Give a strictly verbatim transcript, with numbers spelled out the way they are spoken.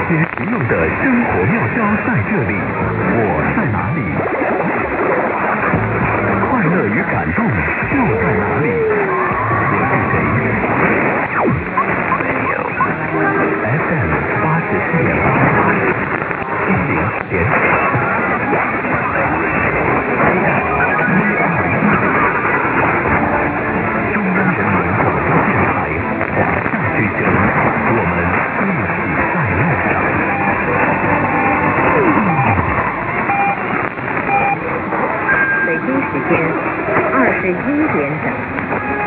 些实用的生活妙招在这里。我在哪里？快乐与感动就在哪里？我是谁 ？F M 八十四点八，心灵点中央人民广播电台华夏之声，我们一起在路上。 北京时间二十一点整。